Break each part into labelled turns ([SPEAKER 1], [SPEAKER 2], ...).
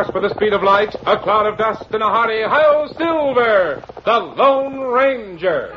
[SPEAKER 1] horse with the speed of light, a cloud of dust, and a hearty Hi-Yo Silver, the Lone Ranger.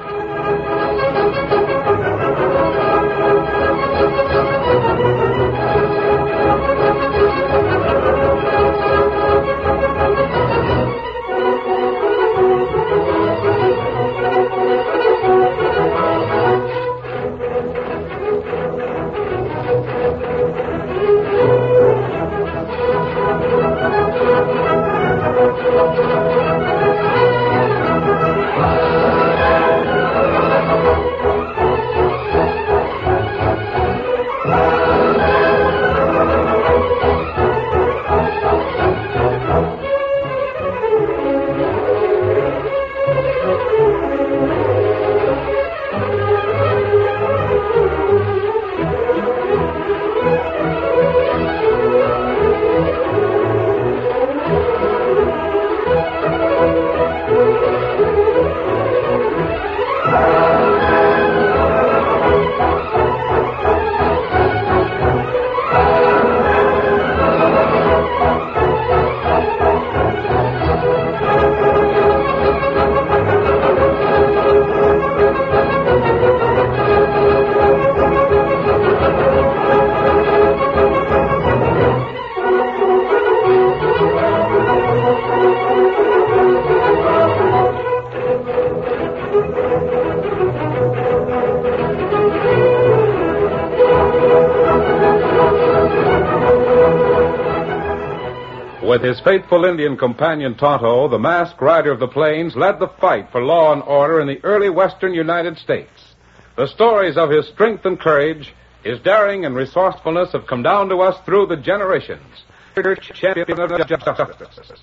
[SPEAKER 1] With his faithful Indian companion Tonto, the masked rider of the plains led the fight for law and order in the early western United States. The stories of his strength and courage, his daring and resourcefulness have come down to us through the generations. Champion of justice.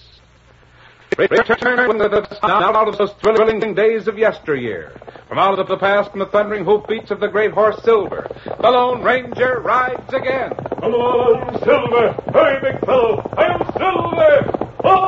[SPEAKER 1] Return with us now out of those thrilling days of yesteryear. From out of the past and the thundering hoofbeats of the great horse Silver, the Lone Ranger rides again.
[SPEAKER 2] Come on, Silver! Hurry, big fellow! I am Silver!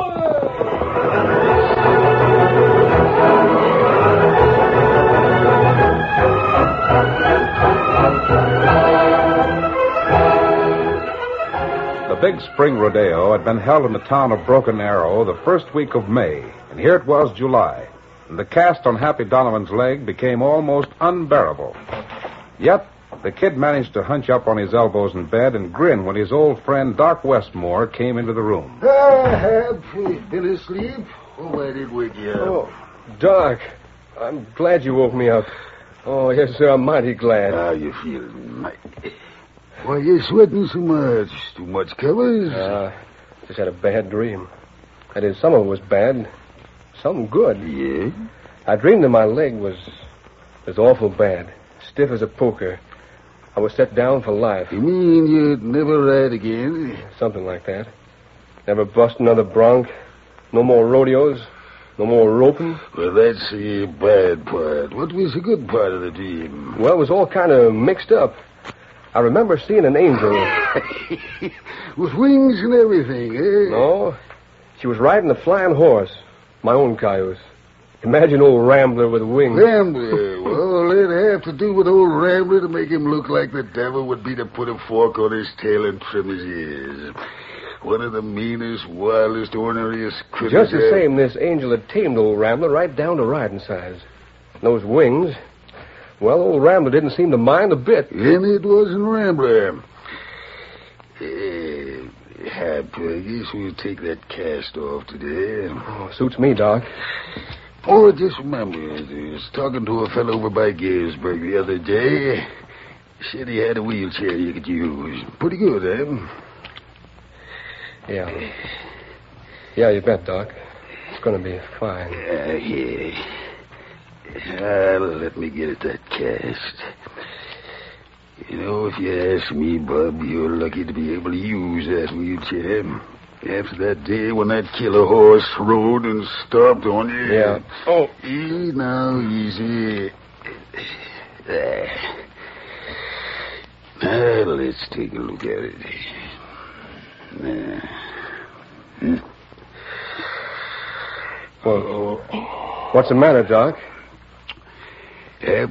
[SPEAKER 1] The big spring rodeo had been held in the town of Broken Arrow the first week of May, and here it was July, and the cast on Happy Donovan's leg became almost unbearable. Yet, the kid managed to hunch up on his elbows in bed and grin when his old friend Doc Westmore came into the room.
[SPEAKER 3] I have been asleep. Oh, I did wake you up.
[SPEAKER 4] Oh, Doc, I'm glad you woke me up. Oh, yes, sir, I'm mighty glad.
[SPEAKER 3] How you feeling, Mike? Why, you sweating so much? Too much covers?
[SPEAKER 4] Just had a bad dream. That is, some of it was bad, some good.
[SPEAKER 3] Yeah?
[SPEAKER 4] I dreamed that my leg was awful bad, stiff as a poker. I was set down for life.
[SPEAKER 3] You mean you'd never ride again?
[SPEAKER 4] Something like that. Never bust another bronc. No more rodeos. No more roping.
[SPEAKER 3] Well, that's the bad part. What was the good part of the dream?
[SPEAKER 4] Well, it was all kind of mixed up. I remember seeing an angel.
[SPEAKER 3] With wings and everything, eh?
[SPEAKER 4] No. She was riding a flying horse. My own cayuse. Imagine old Rambler with wings.
[SPEAKER 3] Rambler? Well, all it'd have to do with old Rambler to make him look like the devil would be to put a fork on his tail and trim his ears. One of the meanest, wildest, orneriest critters.
[SPEAKER 4] Just the same, this angel had tamed old Rambler right down to riding size. And those wings, well, old Rambler didn't seem to mind a bit.
[SPEAKER 3] And it wasn't Rambler. Hap, I guess we'll take that cast off today.
[SPEAKER 4] Oh, suits me, Doc.
[SPEAKER 3] Oh, just remember, I was talking to a fellow over by Gettysburg the other day. Said he had a wheelchair you could use. Pretty good, eh?
[SPEAKER 4] Yeah. Yeah, you bet, Doc. It's going to be fine.
[SPEAKER 3] Yeah. Let me get at that cast. You know, if you ask me, Bub, you're lucky to be able to use that wheelchair. After that day when that killer horse rode and stomped on you.
[SPEAKER 4] Yeah. Oh.
[SPEAKER 3] Easy now, easy. Now, let's take a look at it.
[SPEAKER 4] Well, what's the matter, Doc?
[SPEAKER 3] Hap,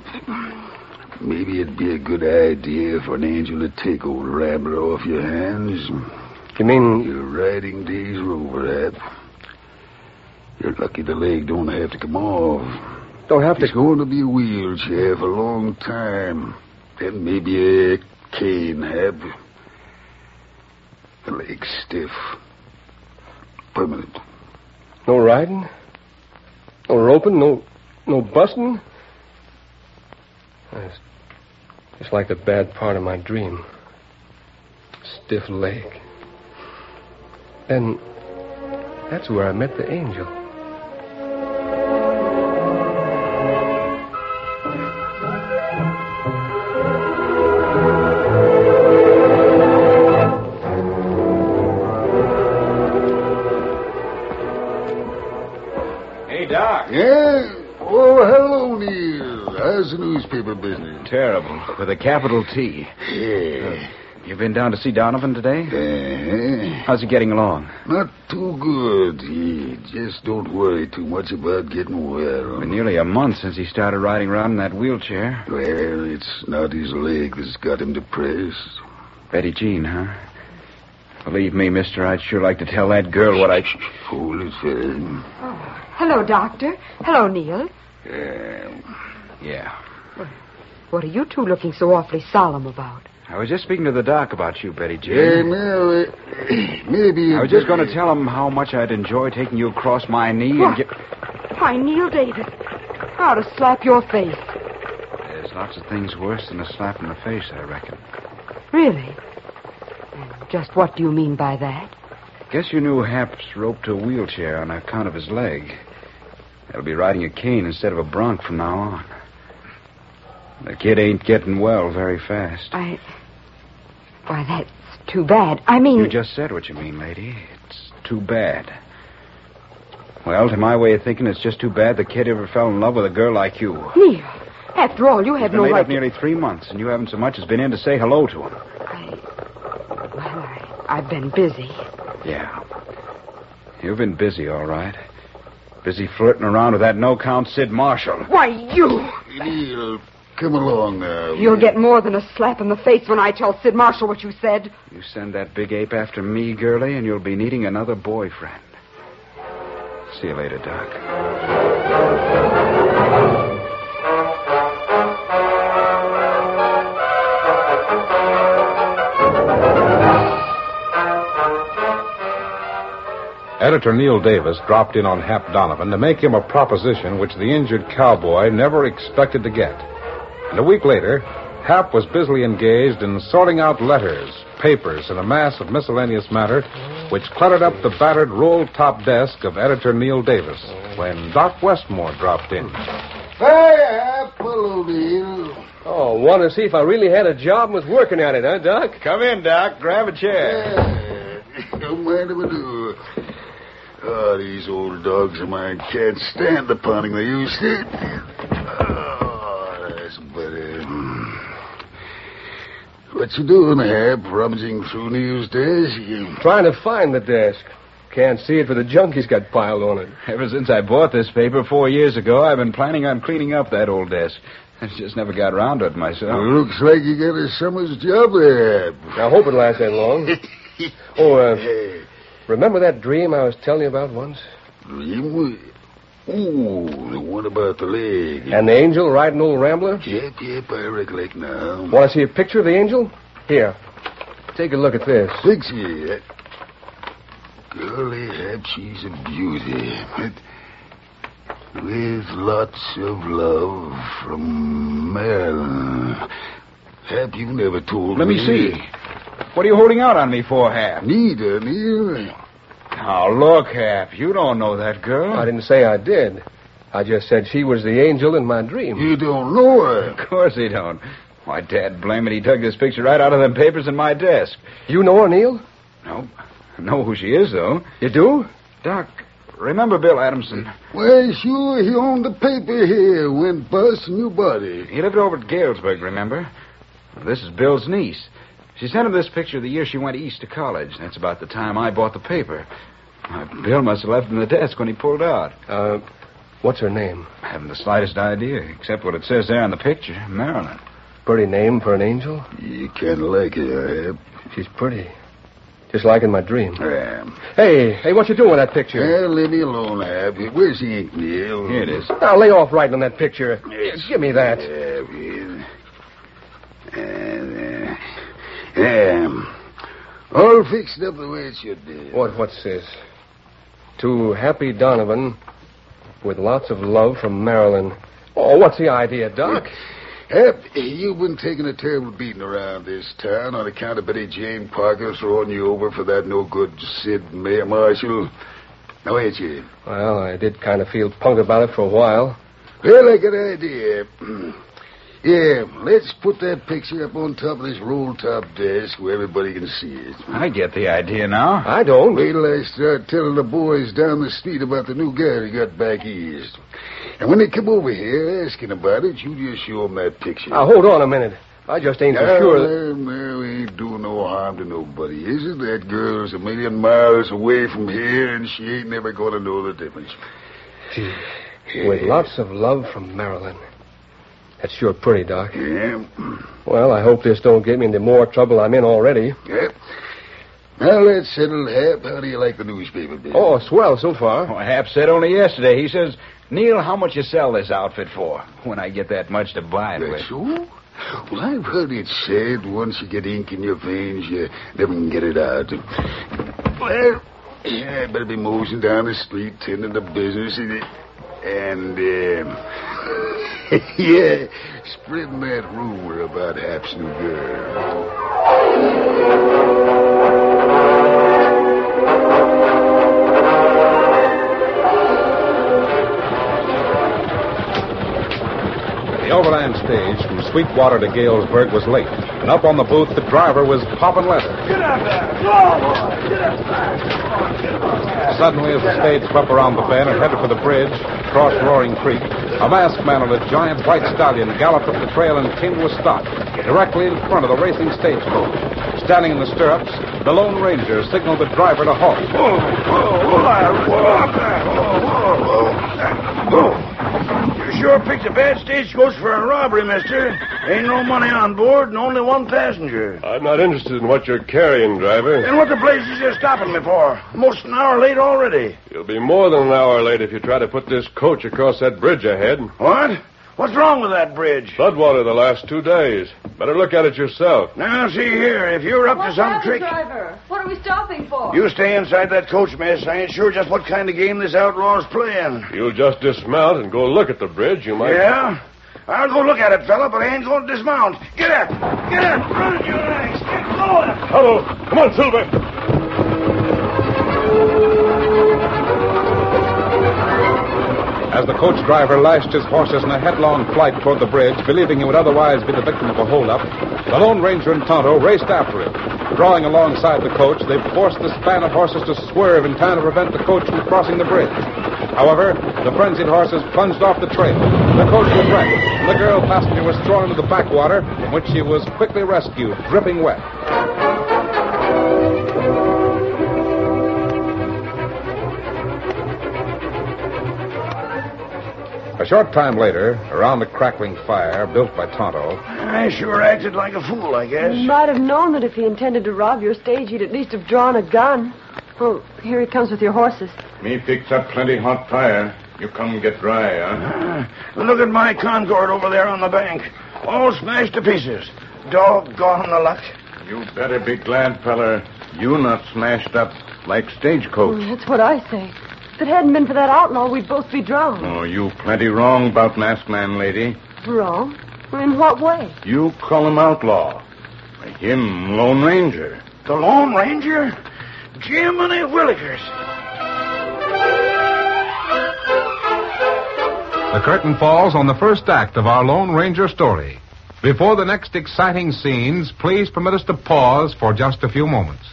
[SPEAKER 3] maybe it'd be a good idea for an angel to take old Rambler off your hands.
[SPEAKER 4] You mean...
[SPEAKER 3] Your riding days are over, Hap. You're lucky the leg don't have to come off.
[SPEAKER 4] Don't have to...
[SPEAKER 3] It's going to be a wheelchair for a long time. Then maybe a cane, Hap. The leg's stiff. Permanent.
[SPEAKER 4] No riding? No roping? No busting? It's like the bad part of my dream. Stiff leg. And that's where I met the angel.
[SPEAKER 5] Hey, Doc.
[SPEAKER 3] Yeah? Oh, hello, Neil. How's the newspaper business?
[SPEAKER 5] Terrible. With a capital T.
[SPEAKER 3] Yeah.
[SPEAKER 5] You been down to see Donovan today? How's he getting along?
[SPEAKER 3] Not too good. He just don't worry too much about getting well.
[SPEAKER 5] Been nearly a month since he started riding around in that wheelchair.
[SPEAKER 3] Well, it's not his leg that's got him depressed.
[SPEAKER 5] Betty Jean, huh? Believe me, mister, I'd sure like to tell that girl what I...
[SPEAKER 3] Foolish fellow.
[SPEAKER 6] Oh, hello, Doctor. Hello, Neil.
[SPEAKER 5] Yeah.
[SPEAKER 6] What are you two looking so awfully solemn about?
[SPEAKER 5] I was just speaking to the doc about you, Betty Jean.
[SPEAKER 3] Hey, Mel, maybe...
[SPEAKER 5] I was just going to tell him how much I'd enjoy taking you across my knee and get...
[SPEAKER 6] Why, Neil Davis. How to slap your face.
[SPEAKER 5] There's lots of things worse than a slap in the face, I reckon.
[SPEAKER 6] Really? And just what do you mean by that?
[SPEAKER 5] Guess you knew Hap's roped to a wheelchair on account of his leg. He'll be riding a cane instead of a bronc from now on. The kid ain't getting well very fast.
[SPEAKER 6] Why, that's too bad. I mean...
[SPEAKER 5] You just said what you mean, lady. It's too bad. Well, to my way of thinking, it's just too bad the kid ever fell in love with a girl like you.
[SPEAKER 6] Neil, after all, you had no
[SPEAKER 5] right.
[SPEAKER 6] right
[SPEAKER 5] Up nearly 3 months, and you haven't so much as been in to say hello to him.
[SPEAKER 6] I've been busy.
[SPEAKER 5] Yeah. You've been busy, all right. Busy flirting around with that no-count Sid Marshall.
[SPEAKER 6] Why, you...
[SPEAKER 3] Neil, come along now.
[SPEAKER 6] You'll get more than a slap in the face when I tell Sid Marshall what you said.
[SPEAKER 5] You send that big ape after me, girlie, and you'll be needing another boyfriend. See you later, Doc.
[SPEAKER 1] Editor Neil Davis dropped in on Hap Donovan to make him a proposition which the injured cowboy never expected to get. And a week later, Hap was busily engaged in sorting out letters, papers, and a mass of miscellaneous matter which cluttered up the battered roll-top desk of Editor Neil Davis when Doc Westmore dropped in.
[SPEAKER 3] Hey, Hap. Hello, Neil.
[SPEAKER 4] Oh, wanted to see if I really had a job and was working at it, huh, Doc?
[SPEAKER 5] Come in, Doc. Grab a chair.
[SPEAKER 3] Don't mind if I do. Oh, these old dogs of mine can't stand the pounding they used to. Oh, that's better. What you doing, Hap? Rummaging through Neil's desk?
[SPEAKER 4] Trying to find the desk. Can't see it for the junk he's got piled on it.
[SPEAKER 5] Ever since I bought this paper 4 years ago, I've been planning on cleaning up that old desk. I just never got around to it myself.
[SPEAKER 3] Looks like you got a summer's job there, Hap.
[SPEAKER 4] I hope it lasts that long. Remember that dream I was telling you about once?
[SPEAKER 3] Dream? Oh, the one about the leg.
[SPEAKER 4] And the angel riding old Rambler?
[SPEAKER 3] Yep, I recollect now.
[SPEAKER 4] Want to see a picture of the angel? Here. Take a look at this.
[SPEAKER 3] Picture. Golly, Hap, she's a beauty. With lots of love from Marilyn. Hap, you never told me.
[SPEAKER 5] Let me see. What are you holding out on me for, Hap?
[SPEAKER 3] Neither, Neil.
[SPEAKER 5] Now, look, Hap, you don't know that girl.
[SPEAKER 4] I didn't say I did. I just said she was the angel in my dream.
[SPEAKER 3] You don't know her.
[SPEAKER 5] Of course he don't. Why, Dad, blame it, he dug this picture right out of them papers in my desk.
[SPEAKER 4] You know her, Neil?
[SPEAKER 5] No. I know who she is, though.
[SPEAKER 4] You do?
[SPEAKER 5] Doc, remember Bill Adamson?
[SPEAKER 3] Well, sure, he owned the paper here, went bust, and you bought it.
[SPEAKER 5] He lived over at Galesburg, remember? Well, this is Bill's niece. She sent him this picture the year she went east to college. That's about the time I bought the paper. Bill must have left it in the desk when he pulled out.
[SPEAKER 4] What's her name?
[SPEAKER 5] I haven't the slightest idea, except what it says there on the picture. Marilyn.
[SPEAKER 4] Pretty name for an angel?
[SPEAKER 3] You kind of like her, Hap.
[SPEAKER 4] She's pretty. Just like in my dream.
[SPEAKER 3] Yeah.
[SPEAKER 4] Hey, what you doing with that picture?
[SPEAKER 3] Well, leave me alone, Hap. Where's the ink, Neil?
[SPEAKER 5] Here it is.
[SPEAKER 4] Now, lay off writing on that picture.
[SPEAKER 3] Yes.
[SPEAKER 4] Give me that.
[SPEAKER 3] All fixed up the way it should be.
[SPEAKER 4] What's this? To Happy Donovan, with lots of love from Marilyn. Oh, what's the idea, Doc?
[SPEAKER 3] Hap, you've been taking a terrible beating around this town on account of Betty Jane Parker throwing you over for that no-good Sid Mayor Marshal. Now, ain't you?
[SPEAKER 4] Well, I did kind of feel punk about it for a while.
[SPEAKER 3] Well, I got an idea. Yeah, let's put that picture up on top of this roll-top desk where everybody can see it.
[SPEAKER 5] I get the idea now.
[SPEAKER 4] I don't.
[SPEAKER 3] Wait till I start telling the boys down the street about the new guy who got back east. And when they come over here asking about it, you just show them that picture.
[SPEAKER 4] Now, hold on a minute. I just ain't so sure that...
[SPEAKER 3] No, we ain't doing no harm to nobody, is it? That girl's 1,000,000 miles away from here, and she ain't never going to know the difference.
[SPEAKER 4] Gee, with lots of love from Marilyn. That's sure pretty, Doc.
[SPEAKER 3] Yeah.
[SPEAKER 4] Well, I hope this don't get me into more trouble I'm in already.
[SPEAKER 3] Yeah. Now, that's settled, Hap. How do you like the newspaper business?
[SPEAKER 4] Oh, swell so far.
[SPEAKER 5] Well, Hap said only yesterday. He says, Neil, how much you sell this outfit for? When I get that much to buy it with.
[SPEAKER 3] That's so? Well, I've heard it said once you get ink in your veins, you never can get it out. Well, I better be moseying down the street, tending to business, and yeah, spreading that rumor about Hap's new girl.
[SPEAKER 1] The overland stage from Sweetwater to Galesburg was late, and up on the booth the driver was popping leather.
[SPEAKER 2] Get up there! Go, boy! Get up there! Get up there!
[SPEAKER 1] Suddenly, as the stage swept around the bend and headed for the bridge, across Roaring Creek, a masked man on a giant white stallion galloped up the trail and came to a stop, directly in front of the racing stagecoach. Standing in the stirrups, the Lone Ranger signaled the driver to halt.
[SPEAKER 7] You sure picked a bad stagecoach for a robbery, mister. Ain't no money on board and only one passenger.
[SPEAKER 2] I'm not interested in what you're carrying, driver.
[SPEAKER 7] And what the blazes you stopping me for? Most an hour late already.
[SPEAKER 2] You'll be more than an hour late if you try to put this coach across that bridge ahead.
[SPEAKER 7] What? What's wrong with that bridge?
[SPEAKER 2] Floodwater the last 2 days. Better look at it yourself.
[SPEAKER 7] Now, see here, if you're up to some trick...
[SPEAKER 6] driver? What are we stopping for?
[SPEAKER 7] You stay inside that coach, miss. I ain't sure just what kind of game this outlaw's playing.
[SPEAKER 2] You'll just dismount and go look at the bridge. You might...
[SPEAKER 7] Yeah? I'll go look at it, fella, but I ain't going to dismount. Get up! Get up! Run your legs! Get going!
[SPEAKER 2] Hello! Come on, Silver!
[SPEAKER 1] As the coach driver lashed his horses in a headlong flight toward the bridge, believing he would otherwise be the victim of a holdup, the Lone Ranger and Tonto raced after him. Drawing alongside the coach, they forced the span of horses to swerve in time to prevent the coach from crossing the bridge. However, the frenzied horses plunged off the trail. The coach was wrecked, and the girl passenger was thrown into the backwater, from which she was quickly rescued, dripping wet. A short time later, around a crackling fire built by Tonto,
[SPEAKER 7] I sure acted like a fool, I guess.
[SPEAKER 8] You might have known that if he intended to rob your stage, he'd at least have drawn a gun. Oh, here he comes with your horses.
[SPEAKER 9] Me fix up plenty hot fire. You come get dry, huh?
[SPEAKER 7] Look at my Concord over there on the bank. All smashed to pieces. Doggone the luck.
[SPEAKER 9] You better be glad, feller, you not smashed up like stagecoach.
[SPEAKER 8] That's what I say. If it hadn't been for that outlaw, we'd both be drowned.
[SPEAKER 9] Oh, you plenty wrong about masked man, lady.
[SPEAKER 8] Wrong? In what way?
[SPEAKER 9] You call him outlaw. Him Lone Ranger.
[SPEAKER 7] The Lone Ranger? Jiminy Willikers.
[SPEAKER 1] the curtain falls on the first act of our Lone Ranger story. Before the next exciting scenes, please permit us to pause for just a few moments.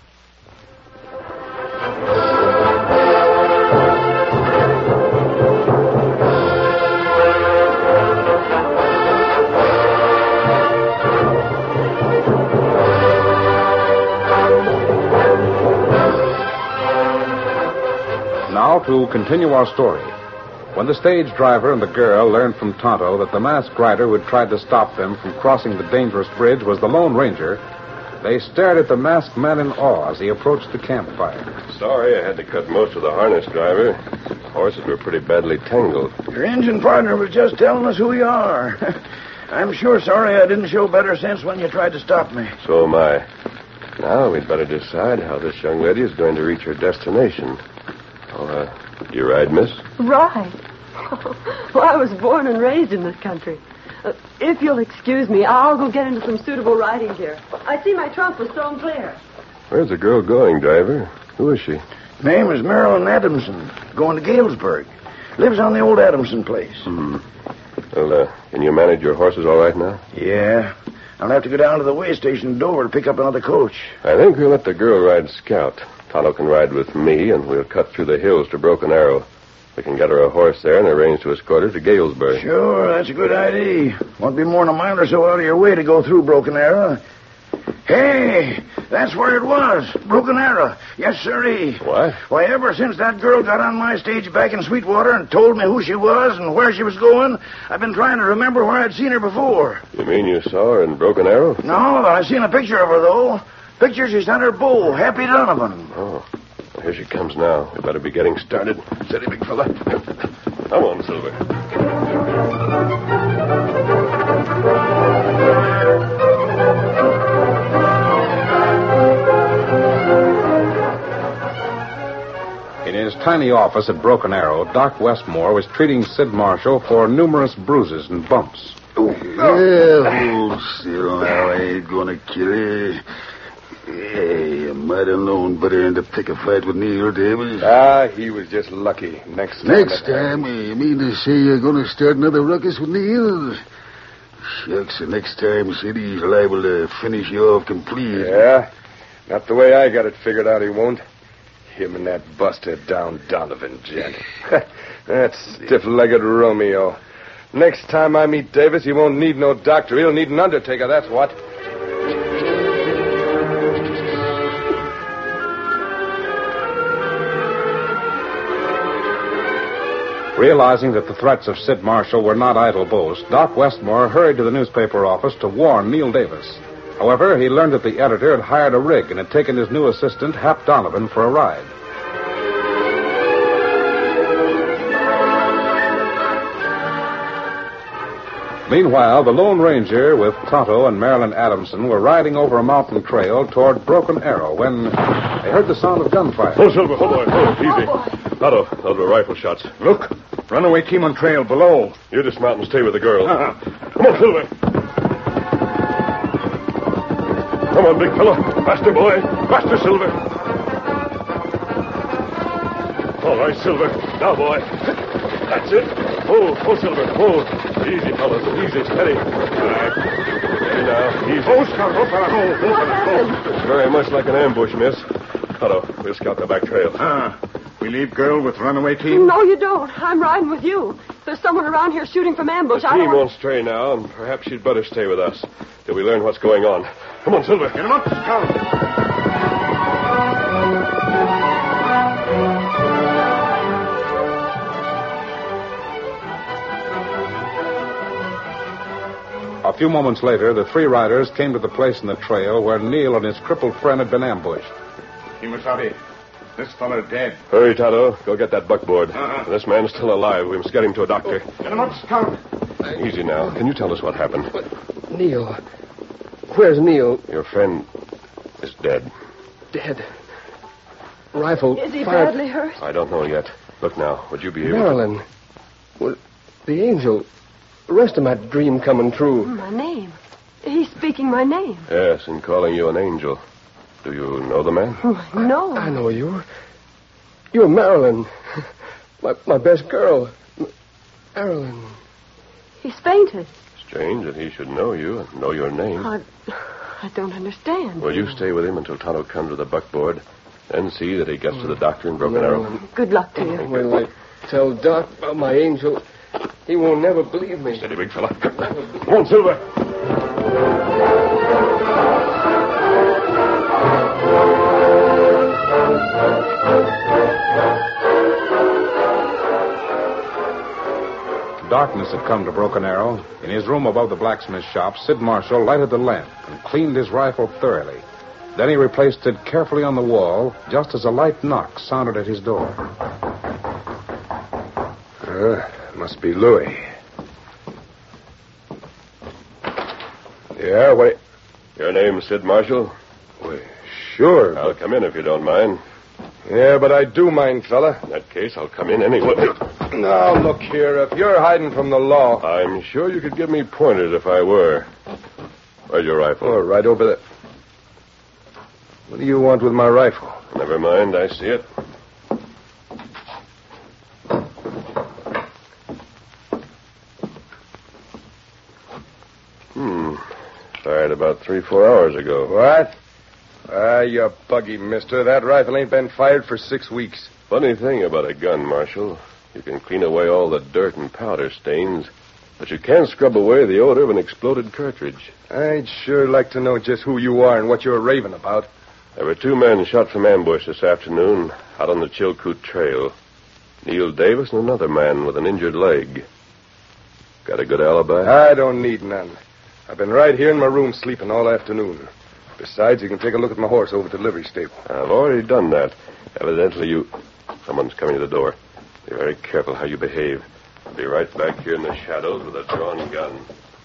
[SPEAKER 1] Now to continue our story. When the stage driver and the girl learned from Tonto that the masked rider who had tried to stop them from crossing the dangerous bridge was the Lone Ranger, They stared at the masked man in awe as he approached the campfire.
[SPEAKER 10] Sorry, I had to cut most of the harness, driver. Horses were pretty badly tangled.
[SPEAKER 7] Your engine partner was just telling us who you are. I'm sure sorry I didn't show better sense when you tried to stop me.
[SPEAKER 10] So am I. Now we'd better decide how this young lady is going to reach her destination. Oh, do you ride, miss?
[SPEAKER 8] Ride? Well, I was born and raised in this country. If you'll excuse me, I'll go get into some suitable riding gear. I see my trunk was thrown clear.
[SPEAKER 10] Where's the girl going, driver? Who is she?
[SPEAKER 7] Name is Marilyn Adamson. Going to Galesburg. Lives on the old Adamson place.
[SPEAKER 10] Well, can you manage your horses all right now?
[SPEAKER 7] Yeah. I'll have to go down to the way station in Dover to pick up another coach.
[SPEAKER 10] I think we'll let the girl ride scout. Tonto can ride with me, and we'll cut through the hills to Broken Arrow. We can get her a horse there and arrange to escort her to Galesburg.
[SPEAKER 7] Sure, that's a good idea. Won't be more than a mile or so out of your way to go through Broken Arrow. Hey, that's where it was. Broken Arrow. Yes, sirree.
[SPEAKER 10] What?
[SPEAKER 7] Why, ever since that girl got on my stage back in Sweetwater and told me who she was and where she was going, I've been trying to remember where I'd seen her before.
[SPEAKER 10] You mean you saw her in Broken Arrow?
[SPEAKER 7] No, but I've seen a picture of her, though. Picture she's on her beau, Happy Donovan.
[SPEAKER 10] Oh. Well, here she comes now. We better be getting started. Steady, big fella. Come on, Silver.
[SPEAKER 1] In his tiny office at Broken Arrow, Doc Westmore was treating Sid Marshall for numerous bruises and bumps.
[SPEAKER 3] Well, hold still now. I ain't gonna kill you. Hey, you might have known better than to pick a fight with Neil Davis.
[SPEAKER 4] He was just lucky. Next
[SPEAKER 3] time, you mean to say you're gonna start another ruckus with Neil? Shucks, the next time, Sid, he's liable to finish you off complete.
[SPEAKER 4] Yeah? Not the way I got it figured out, he won't. Him and that busted down Donovan gent. That stiff-legged Romeo. Next time I meet Davis, he won't need no doctor. He'll need an undertaker, that's what.
[SPEAKER 1] Realizing that the threats of Sid Marshall were not idle boasts, Doc Westmore hurried to the newspaper office to warn Neil Davis. However, he learned that the editor had hired a rig and had taken his new assistant, Hap Donovan, for a ride. Meanwhile, the Lone Ranger with Tonto and Marilyn Adamson were riding over a mountain trail toward Broken Arrow when they heard the sound of gunfire.
[SPEAKER 2] Oh, Silver, oh, boy, oh, easy.
[SPEAKER 10] Tonto, those were rifle shots.
[SPEAKER 2] Look, runaway team on trail below.
[SPEAKER 10] You dismount and stay with the girl.
[SPEAKER 2] Come on, Silver. Come on, big fella. Faster, boy. Faster, Silver. All right, Silver. Now, boy. That's it. Oh, Silver. Oh. Easy, fellas. Easy, steady. All right. Steady now. Easy. Oh, Scout. Oh, fella. Oh.
[SPEAKER 10] It's very much like an ambush, miss. Tonto, we'll scout the back trail.
[SPEAKER 2] We leave girl with runaway team?
[SPEAKER 8] No, you don't. I'm riding with you. There's someone around here shooting from ambush.
[SPEAKER 10] The team won't stray now, and perhaps she'd better stay with us till we learn what's going on. Come on, Silver.
[SPEAKER 2] Get him up, Scout.
[SPEAKER 1] A few moments later, the three riders came to the place in the trail where Neil and his crippled friend had been ambushed.
[SPEAKER 2] Kimasabi, this fella dead.
[SPEAKER 10] Hurry, Tonto. Go get that buckboard. This man's still alive. We must get him to a doctor.
[SPEAKER 2] Get him up, Scout.
[SPEAKER 10] Easy now. Can you tell us what happened?
[SPEAKER 4] Neil. Where's Neil?
[SPEAKER 10] Your friend is dead.
[SPEAKER 4] Dead. Rifle.
[SPEAKER 8] Is he
[SPEAKER 4] fired.
[SPEAKER 8] badly hurt?
[SPEAKER 10] I don't know yet. Look now. Would you be able
[SPEAKER 4] Marilyn. Well, the angel. The rest of my dream coming true.
[SPEAKER 8] My name. He's speaking my name.
[SPEAKER 10] Yes, and calling you an angel. Do you know the man?
[SPEAKER 8] No.
[SPEAKER 4] I know you. You're Marilyn. My best girl. Marilyn.
[SPEAKER 8] He's fainted.
[SPEAKER 10] Strange that he should know you and know your name.
[SPEAKER 8] I don't understand.
[SPEAKER 10] Well, you stay with him until Tonto comes with the buckboard. Then see that he gets to the doctor in Broken Arrow.
[SPEAKER 8] Good luck to you.
[SPEAKER 4] When I tell Doc about my angel, he won't never believe me.
[SPEAKER 10] Steady, big fella.
[SPEAKER 2] Come on, Silver.
[SPEAKER 1] Darkness had come to Broken Arrow. In his room above the blacksmith shop, Sid Marshall lighted the lamp and cleaned his rifle thoroughly. Then he replaced it carefully on the wall, just as a light knock sounded at his door.
[SPEAKER 4] Must be Louis. Yeah, wait.
[SPEAKER 10] Your name's Sid Marshall?
[SPEAKER 4] Wait, sure.
[SPEAKER 10] I'll come in if you don't mind.
[SPEAKER 4] Yeah, but I do mind, fella.
[SPEAKER 10] In that case, I'll come in anyway.
[SPEAKER 4] Now, look here. If you're hiding from the law...
[SPEAKER 10] I'm sure you could give me pointers if I were. Where's your rifle?
[SPEAKER 4] Oh, right over there. What do you want with my rifle?
[SPEAKER 10] Never mind, I see it. Fired about 3-4 hours ago.
[SPEAKER 4] What? You buggy mister. That rifle ain't been fired for 6 weeks.
[SPEAKER 10] Funny thing about a gun, Marshal. You can clean away all the dirt and powder stains, but you can't scrub away the odor of an exploded cartridge.
[SPEAKER 4] I'd sure like to know just who you are and what you're raving about.
[SPEAKER 10] There were 2 men shot from ambush this afternoon out on the Chilkoot Trail. Neil Davis and another man with an injured leg. Got a good alibi?
[SPEAKER 4] I don't need none. I've been right here in my room sleeping all afternoon. Besides, you can take a look at my horse over at the livery stable.
[SPEAKER 10] I've already done that. Evidently Someone's coming to the door. Be very careful how you behave. I'll be right back here in the shadows with a drawn gun.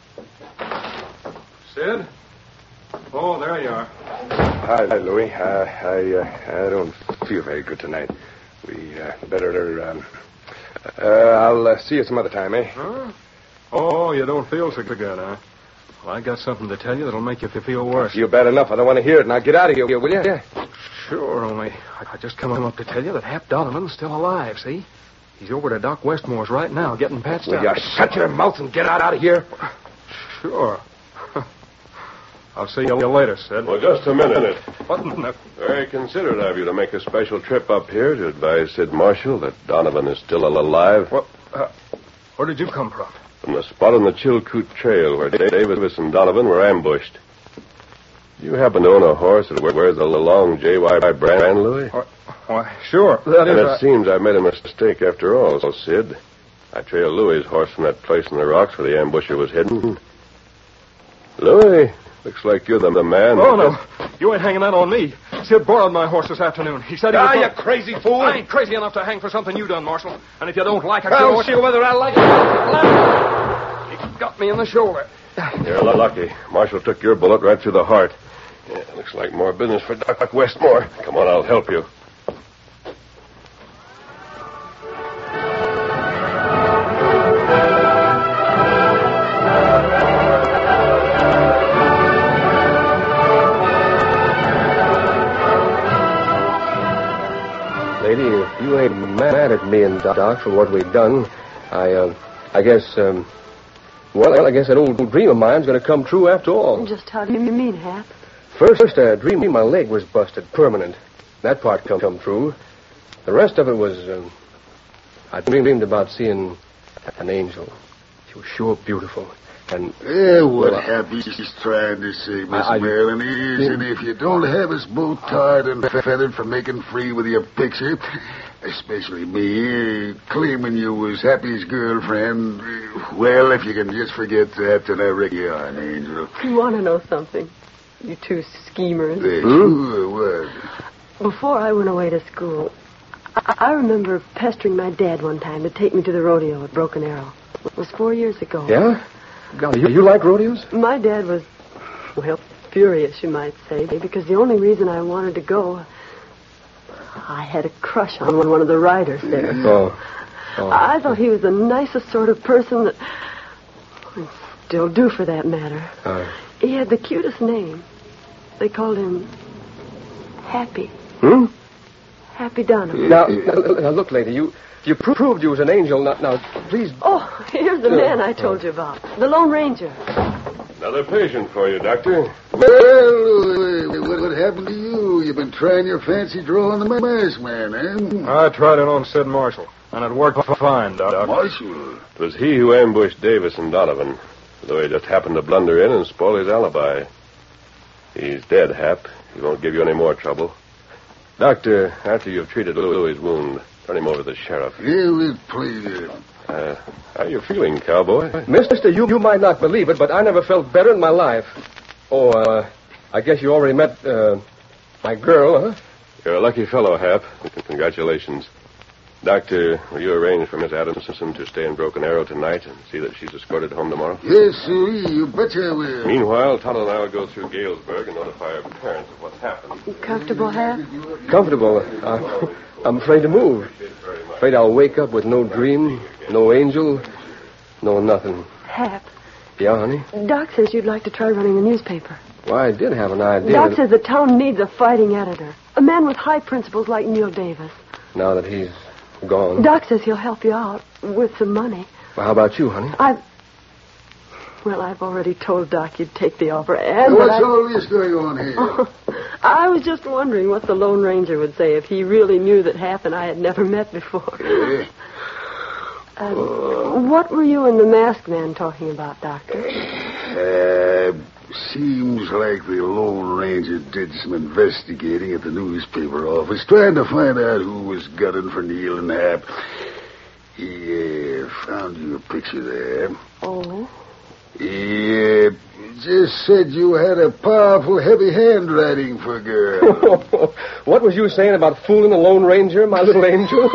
[SPEAKER 2] Sid? Oh, there you are.
[SPEAKER 4] Hi, Louis. I don't feel very good tonight. We better... I'll see you some other time, eh?
[SPEAKER 2] Huh? Oh, you don't feel so good, huh? Well, I got something to tell you that'll make you feel worse.
[SPEAKER 4] You bad enough. I don't want to hear it. Now get out of here, will you? Yeah.
[SPEAKER 2] Sure, only I just come up to tell you that Hap Donovan's still alive, see? He's over to Doc Westmore's right now, getting patched up.
[SPEAKER 4] Will you shut your mouth and get out of here?
[SPEAKER 2] Sure. I'll see you later, Sid.
[SPEAKER 10] Well, just a minute.
[SPEAKER 2] What in the...
[SPEAKER 10] Very considerate of you to make a special trip up here to advise Sid Marshall that Donovan is still alive.
[SPEAKER 2] What? Where did you come from?
[SPEAKER 10] From the spot on the Chilkoot Trail where Davis and Donovan were ambushed. You happen to own a horse that wears the long J.Y. brand, Louis?
[SPEAKER 2] Why, sure.
[SPEAKER 10] It seems I made a mistake after all, Sid. I trailed Louis's horse from that place in the rocks where the ambusher was hidden. Louis, looks like you're the man.
[SPEAKER 2] Oh, no. You ain't hanging that on me. Sid borrowed my horse this afternoon. He said he was...
[SPEAKER 4] you crazy fool.
[SPEAKER 2] I ain't crazy enough to hang for something you done, Marshal. And if you don't like it...
[SPEAKER 4] I'll see whether I like it.
[SPEAKER 2] He got me in the shoulder.
[SPEAKER 10] You're lucky. Marshall took your bullet right through the heart. Yeah, looks like more business for Doc Westmore. Come on, I'll help you.
[SPEAKER 11] Lady, if you ain't mad at me and Doc for what we've done, I guess, I guess that old dream of mine's going to come true after all.
[SPEAKER 8] Just how do you mean, Hap?
[SPEAKER 11] First, I dreamed my leg was busted, permanent. That part come true. The rest of it was, I dreamed about seeing an angel. She was sure beautiful. And...
[SPEAKER 3] what Happy's trying to say, Miss Marilyn, is, and if you don't have us both tarred and feathered for making free with your picture, especially me, claiming you was Happy's girlfriend, well, if you can just forget that, then I reckon you are an angel.
[SPEAKER 8] You want to know something? You two schemers.
[SPEAKER 3] Sure, what?
[SPEAKER 8] Before I went away to school, I remember pestering my dad one time to take me to the rodeo at Broken Arrow. It was 4 years ago.
[SPEAKER 11] Yeah? Golly, you like rodeos?
[SPEAKER 8] My dad was, well, furious, you might say, because the only reason I wanted to go, I had a crush on one of the riders there.
[SPEAKER 11] Oh.
[SPEAKER 8] I thought he was the nicest sort of person that... Still do, for that matter. He had the cutest name. They called him Happy. Happy Donovan.
[SPEAKER 11] Now, look, lady, you proved you was an angel. Now, please...
[SPEAKER 8] Oh, here's the man I told you about. The Lone Ranger.
[SPEAKER 10] Another patient for you, Doctor.
[SPEAKER 3] Well, what happened to you? You've been trying your fancy draw on the masked man, eh?
[SPEAKER 2] I tried it on Sid Marshall, and it worked fine, Doc.
[SPEAKER 3] Marshall?
[SPEAKER 10] It was he who ambushed Davis and Donovan, though he just happened to blunder in and spoil his alibi. He's dead, Hap. He won't give you any more trouble. Doctor, after you've treated Louis's wound, turn him over to the sheriff.
[SPEAKER 3] Yeah, with pleasure.
[SPEAKER 10] How are you feeling, cowboy?
[SPEAKER 11] Mister, you might not believe it, but I never felt better in my life. Oh, I guess you already met My girl, huh?
[SPEAKER 10] You're a lucky fellow, Hap. Congratulations. Doctor, will you arrange for Miss Adamson to stay in Broken Arrow tonight and see that she's escorted home tomorrow?
[SPEAKER 3] Yes, sir. You betcha I will.
[SPEAKER 10] Meanwhile, Tonto and I will go through Galesburg and notify our parents of what's happened.
[SPEAKER 8] You comfortable, Hap?
[SPEAKER 11] Comfortable. I'm afraid to move. Afraid I'll wake up with no dream, no angel, no nothing.
[SPEAKER 8] Hap.
[SPEAKER 11] Yeah, honey?
[SPEAKER 8] Doc says you'd like to try running a newspaper.
[SPEAKER 11] Well, I did have an idea.
[SPEAKER 8] Doc says the town needs a fighting editor. A man with high principles like Neil Davis.
[SPEAKER 11] Now that he's gone.
[SPEAKER 8] Doc says he'll help you out with some money.
[SPEAKER 11] Well, how about you, honey?
[SPEAKER 8] I've already told Doc you'd take the offer. And
[SPEAKER 3] what's all this going on here?
[SPEAKER 8] I was just wondering what the Lone Ranger would say if he really knew that Hap and I had never met before.
[SPEAKER 3] Yeah.
[SPEAKER 8] What were you and the masked man talking about, Doctor?
[SPEAKER 3] Seems like the Lone Ranger did some investigating at the newspaper office, trying to find out who was gunning for Neil and Hap. He found you a picture there.
[SPEAKER 8] Oh?
[SPEAKER 3] He just said you had a powerful, heavy handwriting for a girl.
[SPEAKER 11] What was you saying about fooling the Lone Ranger, my little angel?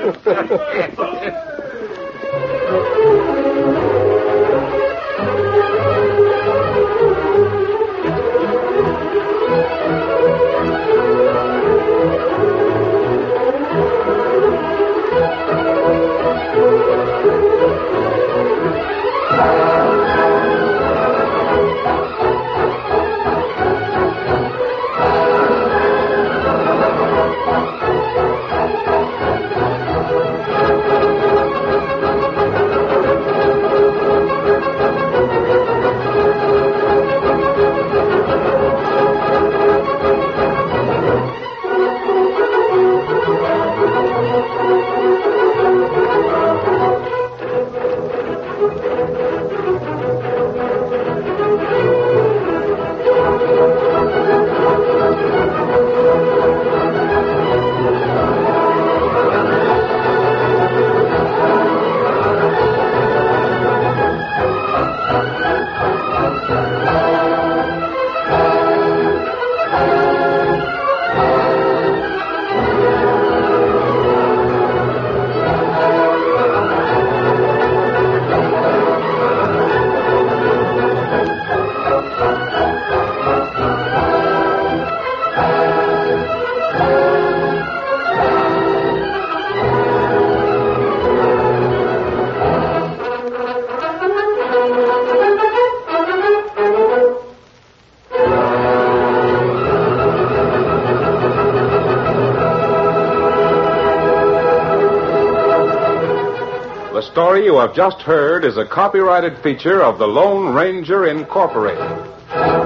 [SPEAKER 1] The story you have just heard is a copyrighted feature of the Lone Ranger Incorporated.